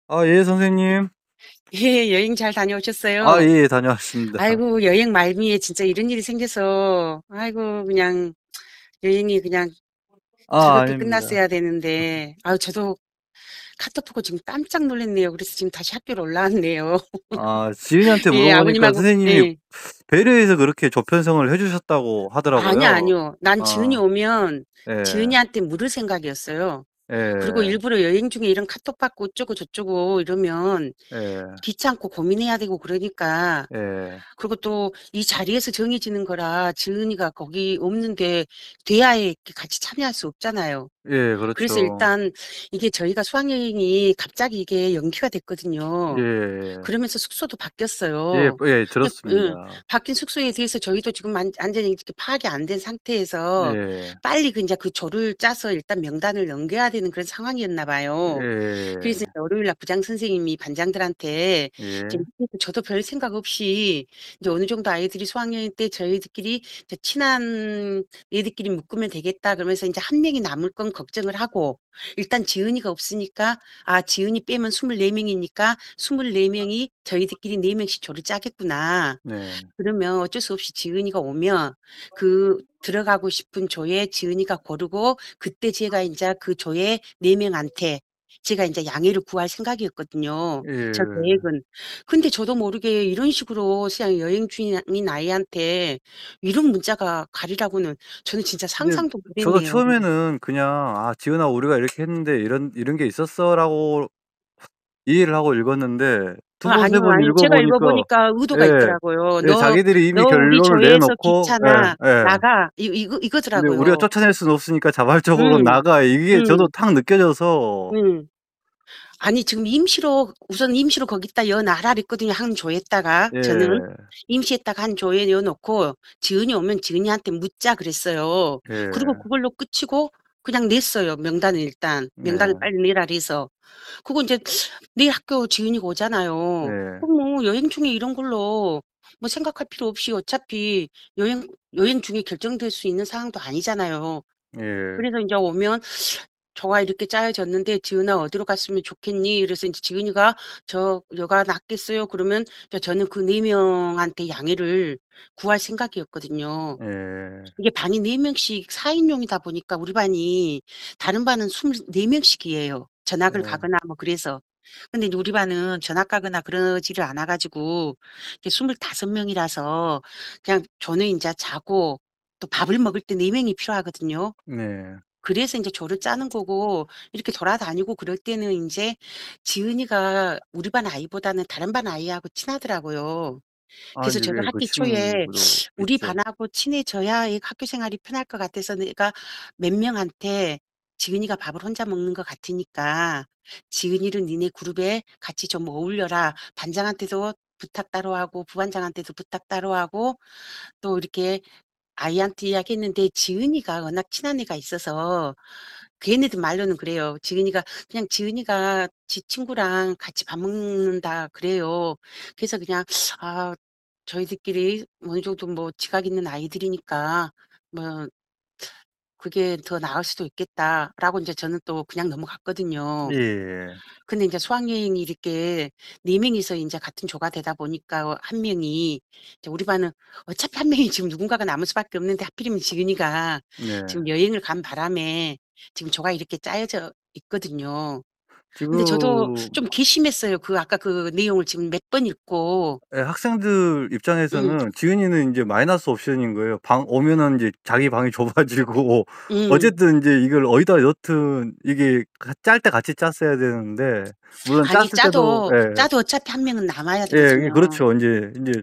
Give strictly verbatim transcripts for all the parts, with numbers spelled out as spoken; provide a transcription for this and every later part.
아 예 선생님. 예. 여행 잘 아 다녀오셨어요? 예예 다녀왔습니다. 아이고 여행 말미에 진짜 이런 일이 생겨서 아이고 그냥 여행이 그냥 아 즐겁게 아닙니다. 끝났어야 되는데 아우 저도 카톡 보고 지금 깜짝 놀랐네요. 그래서 지금 다시 학교로 올라왔네요. 아 지은이한테 예 물어보니까 아버님하고 선생님이 예. 배려해서 그렇게 조편성을 해 주셨다고 아니요, 하더라고요. 아니요. 난 지은이 아. 오면 예. 지은이한테 물을 생각이었어요. 그리고 예. 일부러 여행 중에 이런 카톡 받고 어쩌고 저쩌고 이러면 예. 귀찮고 고민해야 되고 그러니까 예. 그리고 또 이 자리에서 정해지는 거라 지은이가 거기 없는데 대화에 이렇게 같이 참여할 수 없잖아요. 예 그래서 그렇죠. 일단 이게 저희가 수학여행이 갑자기 이게 연기가 됐거든요. 예예. 그러면서 숙소도 예 바뀌었어요. 예 근데 예 들었습니다. 바뀐 숙소에 대해서 저희도 지금 완 완전히 이렇게 파악이 안 된 상태에서 예. 빨리 그 인제 그 조를 짜서 일단 명단을 넘겨야 되는 그런 상황이었나 봐요. 그래서 예. 월요일 날 부장 선생님이 반장들한테 예. 지금 저도 별 생각 없이 이제 어느 정도 아이들이 수학여행 때 저희들끼리 이제 "친한 애들끼리 묶으면 되겠다." 그러면서 인제 한 명이 남을 건 걱정을 하고 일단 지은이가 없으니까 '아 지은이 빼면 스물네 명이니까 스물네 명이 저희들끼리 네 명씩 조를 짜겠구나. 네. 그러면 어쩔 수 없이 지은이가 오면 그 들어가고 싶은 조에 지은이가 고르고 그때 제가 인제 그 조에 네 명한테 제가 인제 양해를 구할 생각이었거든요 저 예. 계획은. 근데 저도 모르게 이런 식으로 그냥 여행 중인 아이한테 이런 문자가 가리라고는 저는 진짜 근데 상상도 못 저도 했네요. 처음에는 그냥 '아 지은아 우리가 이렇게 했는데 이런 이런 게 있었어.'라고 이해를 하고 읽었는데 두 아 번 세 아니요, 번 아니요. 읽어 제가 읽어 보니까 보니까 의도가 예. 있더라고요. 예 "너 자기들이 이미 너 우리 결론을 조에서 내놓고 귀찮아. 예 예. 나가." 이 이거 근데 "우리가 이거더라고요. 쫓아낼 수는 없으니까 자발적으로 음. 나가." 이게 저도 음. 탁 느껴져서 음. 아니 지금 임시로 우선 임시로 거기다 여 놔라 그랬거든요 한 조에다가 저는. 예. 임시에다가 한 조에 넣어 놓고 "지은이 오면 지은이한테 묻자." 그랬어요. 그리고 예. 그걸로 끝이고 그냥 냈어요 명단을 일단. 명단을 네. 빨리 내라 그래서. 그리고 인제 내일 학교 지은이가 오잖아요. 네. 그럼 뭐 여행 중에 이런 걸로 뭐 생각할 필요 없이 어차피 여행 여행 중에 결정될 수 있는 상황도 아니잖아요. 예. 그래서 인제 오면 "조가 이렇게 짜여졌는데 지은아 어디로 갔으면 좋겠니?" 이래서 인제 지은이가 "저 여가 낫겠어요." 그러면 이제 저는 그 네 명한테 양해를 구할 생각이었거든요. 예. 이게 반이 네 명씩 사 인용이다 보니까 우리 반이 다른 반은 스물네 명씩이에요 전학을 예. 가거나 뭐 그래서. 근데 이제 우리 반은 전학 가거나 그러지를 않아 가지고 이게 스물다섯 명이라서 그냥 조는 인제 자고 또 밥을 먹을 때 네 명이 필요하거든요. 네. 그래서 인제 조를 짜는 거고 이렇게 돌아다니고 그럴 때는 인제 지은이가 우리 반 아이보다는 다른 반 아이하고 친하더라고요. 아 그래서 이제 저도 예 그 학기 초에 친구도 '우리 있죠. 반하고 친해져야 이 학교 생활이 편할 것 같아서 내가 몇 명한테 지은이가 밥을 혼자 먹는 것 같으니까 지은이를 니네 그룹에 같이 좀 어울려라. 반장한테도 부탁 따로 하고 부반장한테도 부탁 따로 하고' 또 이렇게 아이한테 이야기했는데 지은이가 워낙 친한 애가 있어서 걔네들 말로는 그래요. 지은이가 그냥 지은이가 지 친구랑 같이 밥 먹는다 그래요. 그래서 그냥 '아 저희들끼리 어느 정도 뭐 지각 있는 아이들이니까 뭐 그게 더 나을 수도 있겠다.'라고 인제 저는 또 그냥 넘어갔거든요. 예예. 근데 인제 수학여행이 이렇게 네 명이서 인제 같은 조가 되다 보니까 한 명이 이제 우리 반은 어차피 한 명이 지금 누군가가 남을 수밖에 없는데 하필이면 지은이가 네. 지금 여행을 간 바람에 지금 조가 이렇게 짜여져 있거든요. 근데 저도 지금 좀 괘씸했어요. 그 아까 그 내용을 지금 몇 번 읽고. 예 학생들 음. 입장에서는 지은이는 인제 마이너스 옵션인 거예요. 방 오면은 인제 자기 방이 좁아지고 음. 어쨌든 인제 이걸 어디다 넣든 이게 가 짤 때 같이 짰어야 되는데 물론 아니 짰을 때도 짜도 예. 짜도 어차피 한 명은 남아야 예 이게 되거든요. 그렇죠. 인제 인제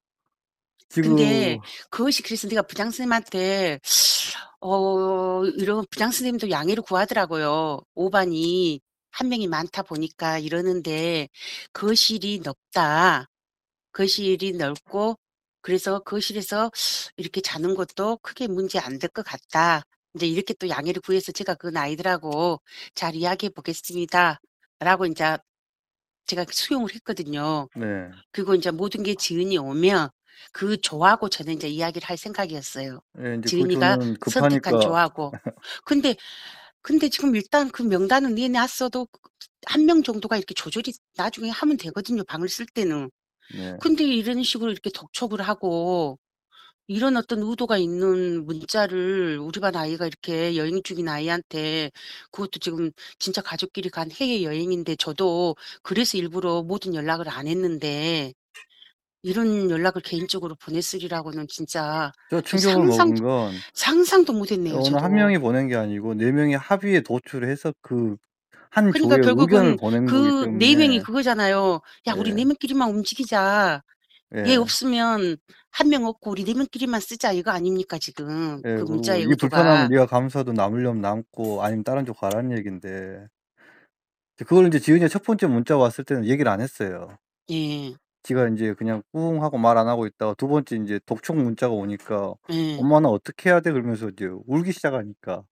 근데 지금 그것이 그래서 내가 부장 선생님한테 어 이런 부장 선생님도 양해를 구하더라고요. "오 반이 한 명이 많다 보니까 이러는데 거실이 넓다. 거실이 넓고 그래서 거실에서 이렇게 자는 것도 크게 문제 안 될 것 같다." 인제 이렇게 또 양해를 구해서 제가 그건 아이들하고 "잘 이야기해 보겠습니다."라고 인제 제가 수용을 했거든요. 네. 그리고 인제 모든 게 지은이 오면 그 조하고 저는 인제 이야기를 할 생각이었어요. 예 인제 그 지은이가 조는 선택한 급하니까 조하고. 근데 근데 지금 일단 그 명단은 내 놨어도 한 명 정도가 이렇게 조절이 나중에 하면 되거든요, 방을 쓸 때는. 네. 근데 이런 식으로 이렇게 독촉을 하고 이런 어떤 의도가 있는 문자를 우리 반 아이가 이렇게 여행 중인 아이한테 그것도 지금 진짜 가족끼리 간 해외여행인데 저도 그래서 일부러 모든 연락을 안 했는데 이런 연락을 개인적으로 보냈으리라고는 진짜 저 저 충격을 상상도 먹은 건 상상도 못 했네요, 어느 한 저도. 명이 보낸 게 아니고 네 명이 합의에 도출을 해서 그 한 그러니까 조의 의견을 결국은 보낸 거기 그 네 명이 때문에 그거잖아요. "야 우리 네 예. 명끼리만 움직이자. 얘 예. 없으면 한 명 없고 우리 네 명끼리만 쓰자." 이거 아닙니까 지금 예. 그 그리고 문자의 "이 불편함을 의도가. 네가 감수하든 남으려면 남고 아니면 다른 쪽 가라는 얘긴데." 이제 그걸 인제 지은이가 첫 번째 문자 왔을 때는 얘기를 안 했어요. 예. 지가 인제 그냥 꿍 하고 말 안 하고 있다가 두 번째 인제 독촉 문자가 오니까 예. "엄마 나 어떻게 해야 돼?" 그러면서 이제 울기 시작하니까.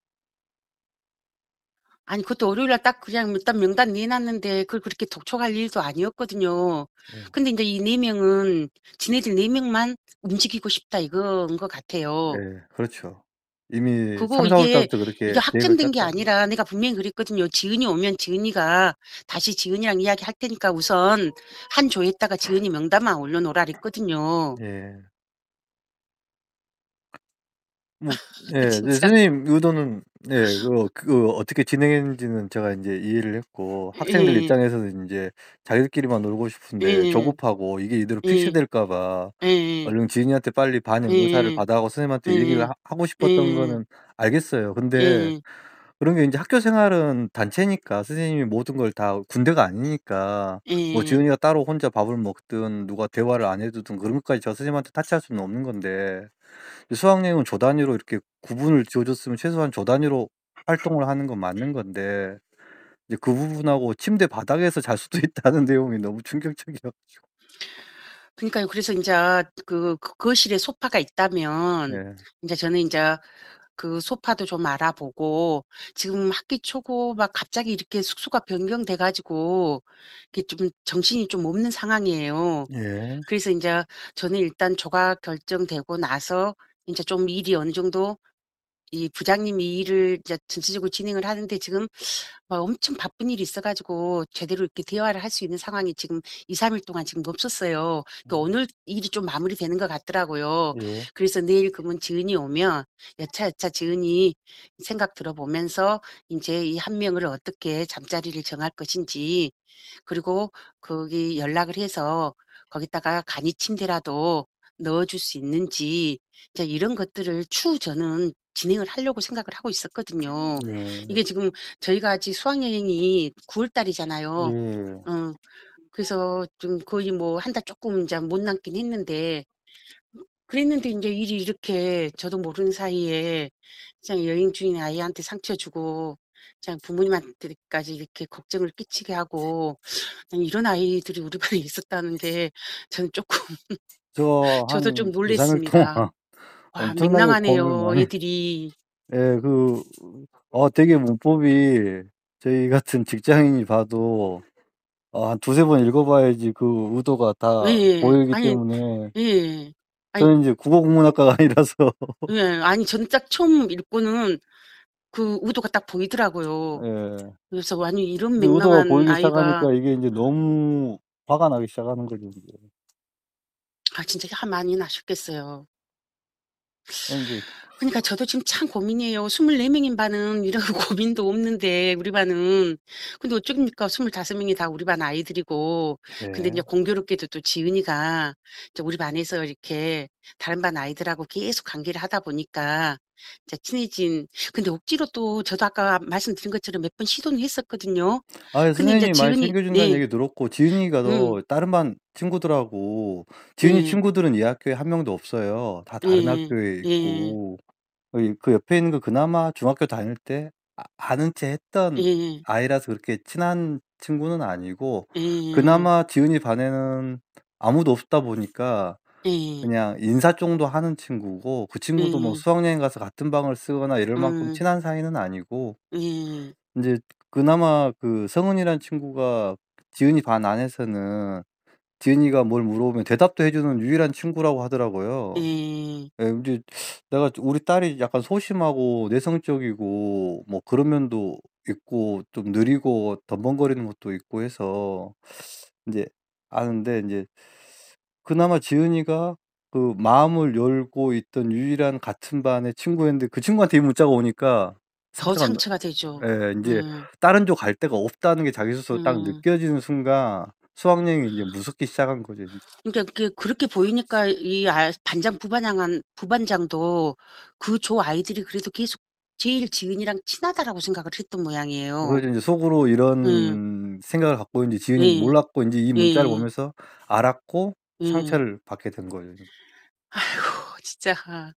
아니 그것도 월요일 날 딱 그냥 일단 명단 내 놨는데 그걸 그렇게 독촉할 일도 아니었거든요. 네. 근데 인제 이 네 명은 지네들 네 명만 움직이고 싶다 이건 것 같아요. 네. 그렇죠. 이미 그거 삼 사 월 이게, 달부터 이게 그렇게 계획을 확정된 게 짰다고. 아니라 내가 분명히 그랬거든요. 지은이 오면 지은이가 다시 지은이랑 이야기할 테니까 우선 한 조에다가 지은이 명단만 올려 놓으라 그랬거든요. 예. 뭐 예. 네 진짜. 선생님 의도는 네 그 그 어떻게 진행했는지는 제가 인제 이해를 했고 학생들 예. 입장에서는 인제 자기들끼리만 놀고 싶은데 예. 조급하고 이게 이대로 예. 픽스될까 봐 예예. 얼른 지은이한테 빨리 반영 의사를 예예. 받아 갖고 선생님한테 얘기를 예예. 하 하고 싶었던 예예. 거는 알겠어요. 근데 예. 그런 게 인제 학교 생활은 단체니까 선생님이 모든 걸 다 군대가 아니니까 뭐 예. 지은이가 따로 혼자 밥을 먹든 누가 대화를 안 해 주든 그런 것까지 저 선생님한테 타치할 수는 없는 건데 수학여행은 조 단위로 이렇게 구분을 지어 줬으면 최소한 조 단위로 활동을 하는 건 맞는 건데 이제 그 부분하고 침대 바닥에서 잘 수도 있다는 내용이 너무 충격적이어 가지고. 그니까요. 그래서 인자 그 그 거실에 소파가 있다면 네. 인제 저는 인자 그 소파도 좀 알아보고 지금 학기 초고 막 갑자기 이렇게 숙소가 변경돼 가지고 이게 좀 정신이 좀 없는 상황이에요. 예. 그래서 인자 저는 일단 조가 결정되고 나서 인제 좀 일이 어느 정도 이 부장님이 일을 이제 전체적으로 진행을 하는데 지금 막 엄청 바쁜 일이 있어 가지고 제대로 이렇게 대화를 할 수 있는 상황이 지금 이삼 일 동안 지금 없었어요. 그 음. 오늘 일이 좀 마무리되는 것 같더라고요. 예. 그래서 내일 그러면 지은이 오면 여차여차 지은이 생각 들어보면서 인제 이 한 명을 어떻게 잠자리를 정할 것인지 그리고 거기 연락을 해서 거기다가 간이 침대라도 넣어 줄 수 있는지 이제 이런 것들을 추후 저는 진행을 하려고 생각을 하고 있었거든요. 네. 이게 지금 저희가 아직 수학여행이 구월 달이잖아요. 예. 어 그래서 좀 거의 뭐 한 달 쪼끔 인제 못 남긴 했는데 그랬는데 인제 일이 이렇게 저도 모르는 사이에 그냥 여행 중인 아이한테 상처 주고 그냥 부모님한테까지 이렇게 걱정을 끼치게 하고 그냥 이런 아이들이 우리 반에 있었다는 게 저는 쪼끔 저 저도 좀 한 이삼 일 동안 놀랐습니다. 와 엄청나게 겁을 맹랑하네요, 많이 애들이. 예 그 어 되게 문법이 저희 같은 직장인이 봐도 어 한 두세 번 읽어 봐야지 그 의도가 다 예. 보이기 아니 때문에 예. 아니 저는 인제 국어국문학과가 아니라서 예. 아니 저는 딱 처음 읽고는 그 의도가 딱 보이더라고요. 예. 그래서 아니 이런 근데 의도가 맹랑한 보이기 아이가 시작하니까 이게 인제 너무 화가 나기 시작하는 거죠 인제. 아 진짜 화 많이 나셨겠어요. 아 인제 그니까 저도 지금 참 고민이에요. 스물네 명인 반은 이런 고민도 없는데 우리 반은. 근데 어쩝니까 스물다섯 명이 다 우리 반 아이들이고 근데 인제 네. 공교롭게도 또 지은이가 이제 우리 반에서 이렇게 다른 반 아이들하고 계속 관계를 하다 보니까 이제 친해진 근데 억지로 또 저도 아까 말씀드린 것처럼 몇 번 시도는 했었거든요. 아 근데 인제 선생님이 많이 지은이 챙겨 준다는 네. 얘기 들었고 지은이가 음. 더 다른 반 친구들하고 지은이 예. 친구들은 이 학교에 한 명도 없어요. 다 다른 예. 학교에 예. 있고 어 그 옆에 있는 거 그나마 중학교 다닐 때 아 아는 체 했던 예. 아이라서 그렇게 친한 친구는 아니고 예. 그나마 지은이 반에는 아무도 없다 보니까 예. 그냥 인사 정도 하는 친구고 그 친구도 뭐 예. 수학여행 가서 같은 방을 쓰거나 이럴 만큼 음. 친한 사이는 아니고 예. 인제 그나마 그 성은이라는 친구가 지은이 반 안에서는 지은이가 뭘 물어보면 대답도 해 주는 유일한 친구라고 하더라고요. 예. 예 인제 내가 우리 딸이 약간 소심하고 내성적이고 뭐 그런 면도 있고 좀 느리고 덤벙거리는 것도 있고 해서 인제 아는데 인제 그나마 지은이가 그 마음을 열고 있던 유일한 같은 반의 친구였는데 그 친구한테 이 문자가 오니까 더 상처가 너 상처가 되죠. 예 인제 음. 다른 쪽 갈 데가 없다는 게 자기 스스로 딱 음. 느껴지는 순간 수학여행이 인제 무섭기 시작한 거죠 인 그러니까 그게 그렇게 보이니까 이 아 반장 부반장한 부반장도 그 조 아이들이 그래도 계속 제일 지은이랑 친하다라고 생각을 했던 모양이에요. 그래서 인제 속으로 음. 이런 생각을 갖고 있는지 지은이는 예. 몰랐고 인제 이 문자를 예. 보면서 알았고 예. 상처를 받게 된 거예요. 아이고 진짜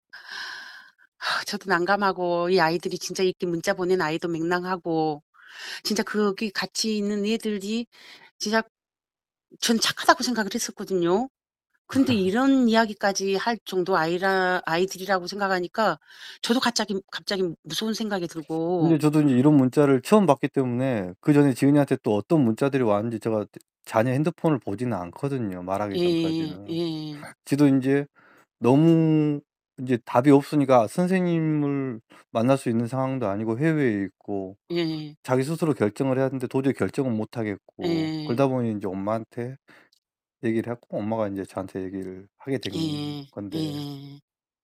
저도 난감하고 이 아이들이 진짜 이렇게 문자 보낸 아이도 맹랑하고 진짜 거기 같이 있는 애들이 진짜 전 착하다고 생각을 했었거든요. 근데 이런 이야기까지 할 정도 아이라 아이들이라고 생각하니까 저도 갑자기 갑자기 무서운 생각이 들고 근데 저도 인제 이런 문자를 처음 받기 때문에 그전에 지은이한테 또 어떤 문자들이 왔는지 제가 자녀 핸드폰을 보지는 않거든요, 말하기 예. 전까지는. 예. 지도 인제 너무 인제 답이 없으니까 선생님을 만날 수 있는 상황도 아니고 해외에 있고 예. 자기 스스로 결정을 해야 하는데 도저히 결정을 못 하겠고 예. 그러다 보니 인제 엄마한테 얘기를 했고 엄마가 인제 저한테 얘기를 하게 된 예. 건데 예.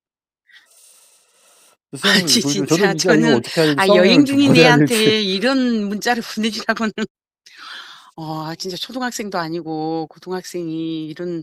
수학여행 아니 그래서 저도 진짜 진짜 이거 저는 어떻게 해야 되지? 아 여행 수학여행을 좀 중인 보내야 될지. 애한테 이런 문자를 보내주라고는 어 진짜 초등학생도 아니고 고등학생이 이런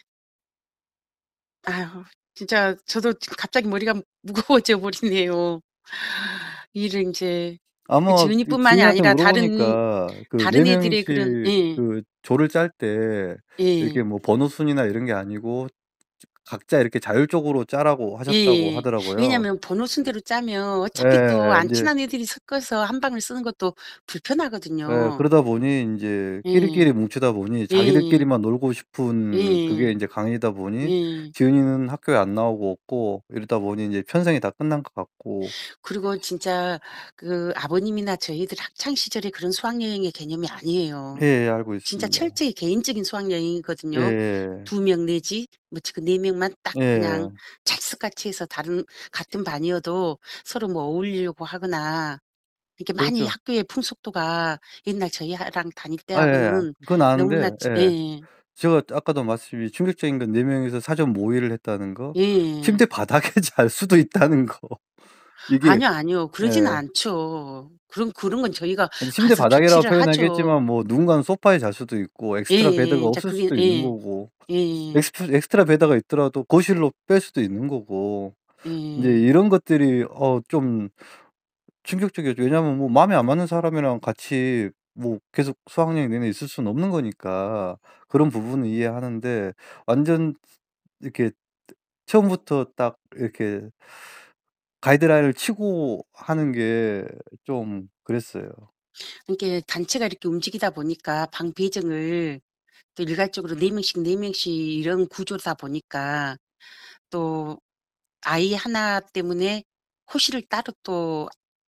아유 진짜 저도 지금 갑자기 머리가 무거워져 버리네요. 이를 인제 그 아마 그 지은이뿐만이 지은이한테 아니라 다른 물어보니까 그 네 다른 애들의 그런 명씩 예. 그 조를 짤 때 이렇게 예. 뭐 번호 순이나 이런 게 아니고 각자 이렇게 자율적으로 짜라고 하셨다고 예예. 하더라고요. 왜냐하면 번호 순대로 짜면 어차피 또 예. 안 인제 친한 애들이 섞어서 한 방을 쓰는 것도 예. 불편하거든요. 그러다 보니 인제 예. 끼리끼리 뭉치다 보니 예. 자기들끼리만 놀고 싶은 그게 예. 인제 강이다 보니 예. 지은이는 학교에 안 나오고 없고 이러다 보니 인제 편성이 다 끝난 것 같고 그리고 진짜 그 아버님이나 저희들 학창 시절에 그런 수학 여행의 개념이 아니에요. 예예. 알고 진짜 있습니다. 철저히 개인적인 수학 여행이거든요. 예예. 두 명 내지 뭐 지금 네 명만 딱 그냥 예. 찰떡같이 해서 다른 같은 반이어도 서로 뭐 어울리려고 하거나 이렇게 많이 그렇죠. 학교의 풍속도가 옛날 저희랑 다닐 아 예예. 때하고는 그건 너무나 아는데 치 예. 예. 제가 아까도 말씀이 충격적인 건 네 명이서 사전 모의를 했다는 거, 예. 침대 바닥에 잘 수도 있다는 거. 이게 아니요, 아니요. 그러지는 예. 않죠. 그런 그런 건 저희가 아니 침대 가서 바닥이라고 조치를 하죠. 표현하겠지만 뭐 누군가는 소파에 잘 수도 있고 엑스트라 베드가 예예. 자 없을 그게 수도 있는 예. 거고 예. 엑스프 엑스트라 베드가 있더라도 거실로 뺄 수도 있는 거고 인제 예. 이런 것들이 어 좀 충격적이었죠. 왜냐하면 뭐 마음에 안 맞는 사람이랑 같이 뭐 계속 수학여행 내내 있을 수는 없는 거니까 그런 부분은 이해하는데 완전 이렇게 처음부터 딱 이렇게 가이드라인을 치고 하는 게 좀 그랬어요. 이렇게 단체가 이렇게 움직이다 보니까 방 배정을 또 일괄적으로 네 명씩, 네 명씩 이런 구조다 보니까 또 아이 하나 때문에 호실을 따로 또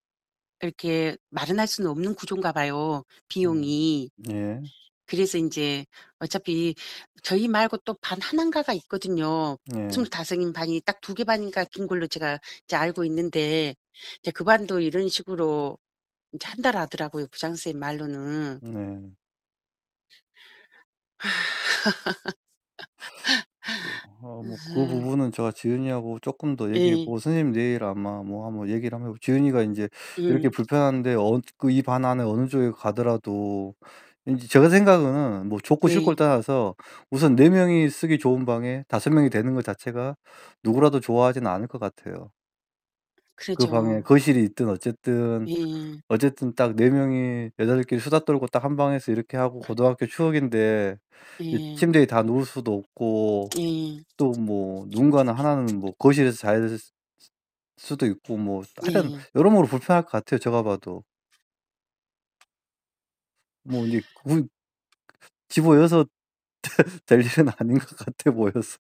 이렇게 마련할 수는 없는 구조인가 봐요, 음. 비용이. 예. 그래서 인제 어차피 저희 말고 또 반 하나인가가 있거든요. 네. 스물다섯 인 반이 딱 두 개 반인가 낀 걸로 제가 이제 알고 있는데 이제 그 반도 이런 식으로 인제 한다라 하더라고요, 부장선생님 말로는. 네. 어 뭐 그 아. 부분은 제가 지은이하고 쪼끔 더 얘기해 예. 보고 선생님 내일 아마 뭐 한번 얘기를 한번 해 보고 지은이가 인제 이렇게 음. 불편한데 어 그 이 반 안에 어느 쪽에 가더라도 인제 제가 생각은 뭐 좋고 네. 싫고를 떠나서 우선 네 명이 쓰기 좋은 방에 다섯 명이 되는 것 자체가 누구라도 좋아하지는 않을 것 같아요. 그 방에 그러죠. 거실이 있든 어쨌든, 예. 어쨌든 딱 네 명이 여자들끼리 수다 떨고 딱 한 방에서 이렇게 하고 고등학교 추억인데 이 예. 침대에 다 누울 수도 없고 예. 또 뭐 누군가는 하나는 뭐 거실에서 잘 수 수도 있고 뭐 하여튼 예. 여러모로 불편할 것 같아요, 제가 봐도. 뭐 인제 구 집어여서 될 일은 아닌 것 같아 보여서.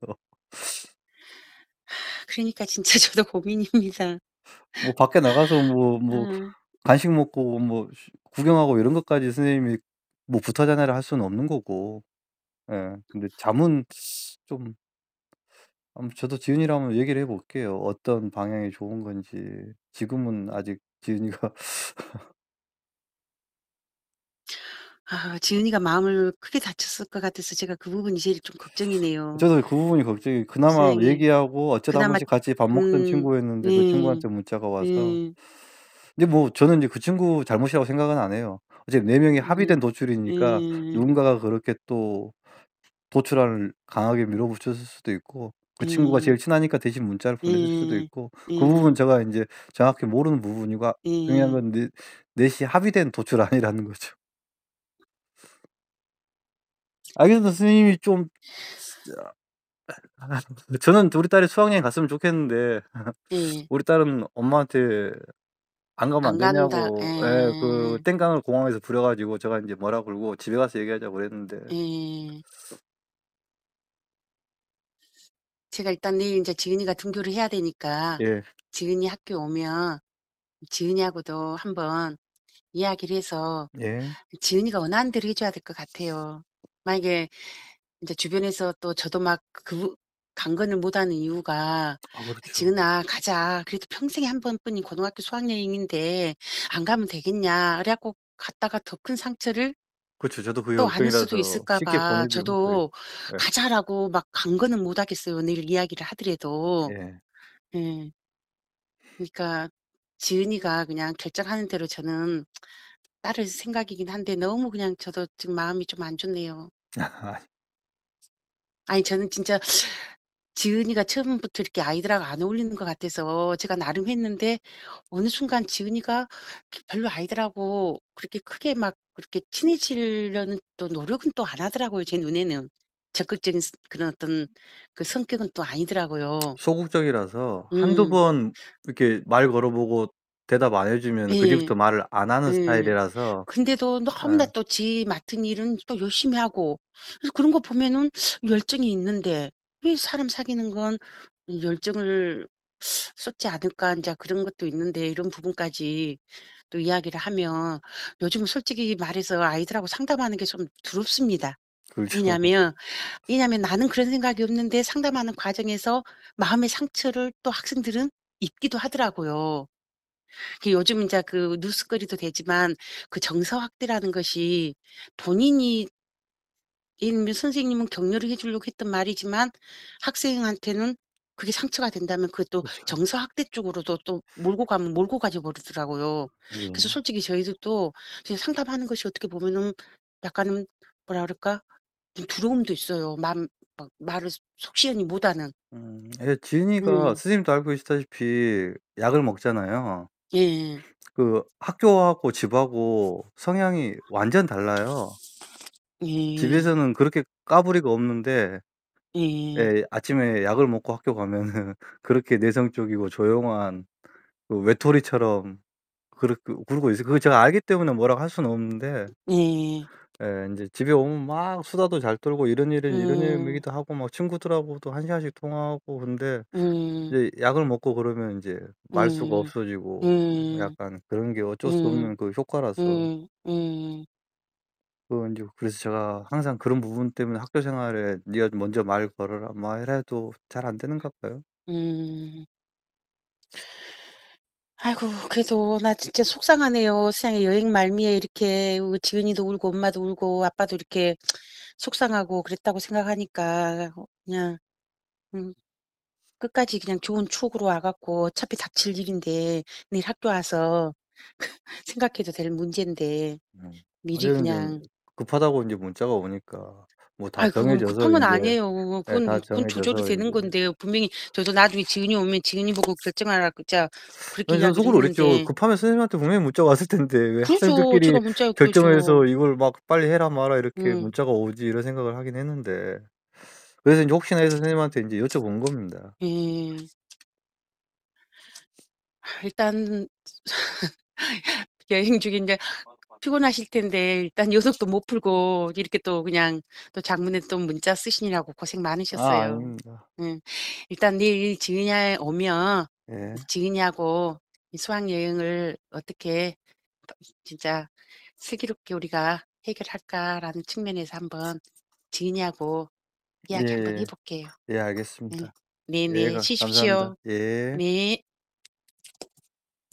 그러니까 진짜 저도 고민입니다. 뭐 밖에 나가서 뭐 뭐 아. 간식 먹고 뭐 쉬 구경하고 이런 것까지 선생님이 뭐 부탁 전화를 할 수는 없는 거고. 예. 근데 잠은 좀 한번 저도 지은이랑 한번 얘기를 해 볼게요. 어떤 방향이 좋은 건지. 지금은 아직 지은이가 아 지은이가 마음을 크게 다쳤을 것 같아서 제가 그 부분이 제일 좀 걱정이네요. 저도 그 부분이 걱정이 그나마 선생님이 얘기하고 어쩌다 한 그나마 번씩 같이 밥 먹던 음 친구였는데 그 예. 친구한테 문자가 와서 예. 근데 뭐 저는 이제 그 친구 잘못이라고 생각은 안 해요. 어차피 네 명이 음. 합의된 도출이니까 예. 누군가가 그렇게 또 도출안을 강하게 밀어붙였을 수도 있고 그 친구가 예. 제일 친하니까 대신 문자를 보내줄 수도 예. 있고 그 부분은 예. 제가 인제 정확히 모르는 부분이고 중요한 예. 건 넷 넷이 합의된 도출안이라는 거죠. 알겠습니다. 선생님이 좀 진짜 저는 우리 딸이 수학여행 갔으면 좋겠는데 예. 우리 딸은 엄마한테 안 가면 안 안 간다. 되냐고 예 그 예. 땡깡을 공항에서 부려 가지고 제가 인제 뭐라 그러고 집에 가서 얘기하자고 그랬는데 예. 제가 일단 내일 인제 지은이가 등교를 해야 되니까 예. 지은이 학교 오면 지은이하고도 한번 이야기를 해서 예. 지은이가 원하는 대로 해 줘야 될 것 같아요. 만약에 인제 주변에서 또 저도 막 그 강건을 못 하는 이유가 아 그렇죠. "지은아 가자. 그래도 평생에 한 번뿐인 고등학교 수학여행인데 안 가면 되겠냐." 그래 갖고 갔다가 더 큰 상처를 그쵸. 저도 그게 또 안을 수도 걱정이라서 있을까 쉽게 봐 보내지는 못하겠 저도 예. 가자라고 막 강건은 못 하겠어요, 내일 이야기를 하더라도. 예. 예. 그러니까 지은이가 그냥 결정하는 대로 저는 따를 생각이긴 한데 너무 그냥 저도 지금 마음이 좀 안 좋네요. 아니 저는 진짜 지은이가 처음부터 이렇게 아이들하고 안 어울리는 것 같아서 제가 나름 했는데 어느 순간 지은이가 별로 아이들하고 그렇게 크게 막 그렇게 친해지려는 또 노력은 또 안 하더라고요, 제 눈에는. 적극적인 스 그런 어떤 그 성격은 또 아니더라고요. 소극적이라서 한두 음. 번 이렇게 말 걸어 보고 대답 안 해 주면 그 예. 뒤부터 말을 안 하는 예. 스타일이라서 근데도 너무나 예. 또 지 맡은 일은 또 열심히 하고 그래서 그런 거 보면은 열정이 있는데 왜 사람 사귀는 건 이 열정을 쏟지 않을까 인제 그런 것도 있는데 이런 부분까지 또 이야기를 하면 요즘은 솔직히 말해서 아이들하고 상담하는 게 좀 두렵습니다. 그렇죠. 왜냐하면, 왜냐하면 나는 그런 생각이 없는데 상담하는 과정에서 마음의 상처를 또 학생들은 입기도 하더라고요. 그 요즘 인제 그 뉴스거리도 되지만 그 정서 확대라는 것이 본인이 예를 들면 선생님은 격려를 해 주려고 했던 말이지만 학생한테는 그게 상처가 된다면 그게 또 그렇죠. 정서 확대 쪽으로도 또 몰고 가면 몰고 가져 버리더라고요. 그래서 예. 솔직히 저희도 또 지금 상담하는 것이 어떻게 보면은 약간은 뭐라 그럴까? 좀 두려움도 있어요. 맘 막 말을 속 시원히 못 하는. 음. 예 지은이가 음. 선생님도 알고 계시다시피 약을 먹잖아요. 예. 그 학교하고 집하고 성향이 완전 달라요. 예. 집에서는 그렇게 까불이가 없는데 예. 예 아침에 약을 먹고 학교 가면은 그렇게 내성적이고 조용한 그 외톨이처럼 그렇 그 그러고 있어요. 그거 제가 알기 때문에 뭐라고 할 수는 없는데 예. 예 인제 집에 오면 막 수다도 잘 떨고 이런 일은 이런 음. 얘기도 하고 막 친구들하고도 한 시간씩 통화하고 근데 음. 이제 약을 먹고 그러면 인제 말수가 음. 없어지고 음. 약간 그런 게 어쩔 수 음. 없는 그 효과라서 음. 음. 그 인제 그래서 제가 항상 그런 부분 때문에 학교 생활에 "네가 먼저 말 걸어라." 막 이래도 잘 안 되는가 봐요. 음. 아이고 그래도 나 진짜 속상하네요. 세상에 여행 말미에 이렇게 우 지은이도 울고 엄마도 울고 아빠도 이렇게 속상하고 그랬다고 생각하니까 어 그냥 음 끝까지 그냥 좋은 추억으로 와 갖고 어차피 닥칠 일인데 내일 학교 와서 생각해도 될 문제인데 음. 미리 어제는 인제 그냥 급하다고 인제 문자가 오니까 뭐 다 아이 그건 정해져서 급한 건 인제 아니에요. 예 다 그건 그건 조절이 정해져서 되는 인제 건데요. 분명히 저도 나중에 지은이 오면 지은이 보고 결정하라 그자 그렇게 아니 저는 이야기를 속으로 그랬죠. 했는데 급하면 선생님한테 분명히 문자가 왔을 텐데 왜 그러죠. 학생들끼리 제가 문자에 그러죠. 결정해서 이걸 막 "빨리 해라 마라." 이렇게 음. 문자가 오지 이런 생각을 하긴 했는데 그래서 인제 혹시나 해서 선생님한테 인제 여쭤본 겁니다. 예. 일단 여행 중인데 피곤하실 텐데 일단 요석도 못 풀고 이렇게 또 그냥 또 장문에 또 문자 쓰시느라고 고생 아 많으셨어요. 아닙니다. 음. 일단 내일 지은이 오면 예. 지은이하고 이 수학 여행을 어떻게 진짜 슬기롭게 우리가 해결할까라는 측면에서 한번 지은이하고 이야기 한번 해 예예. 볼게요. 예 네. 알겠습니다. 예 네네. 가 감사합니다. 쉬십시오. 예. 네.